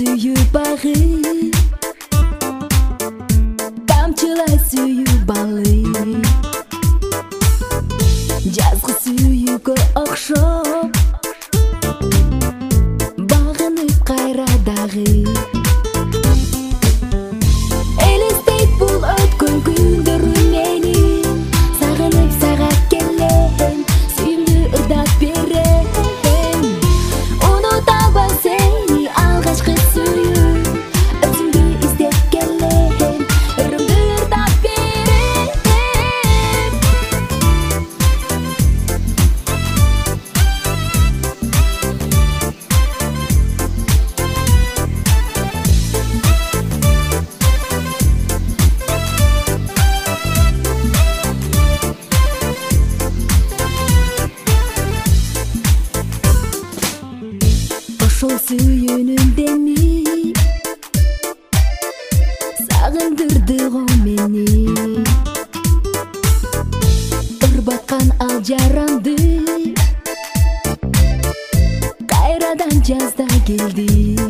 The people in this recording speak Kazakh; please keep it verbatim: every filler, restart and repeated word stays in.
suyup bağı, tamçılar suyup balı. Жазғы сүйігі оқшап, бағынып қайрадағы. Елестейт бұл өткен күндерім менің, сағынып сағат келем, сүйімді ұрдап берем. Ұмыта албам сені алғашқы сүйім, өзімді іздеп келем, үрімді ұрдап берем. Ошол сүйүүнүн деми сагындырды го мени, ырбаткан ал жаранды кайрадан жазда келди.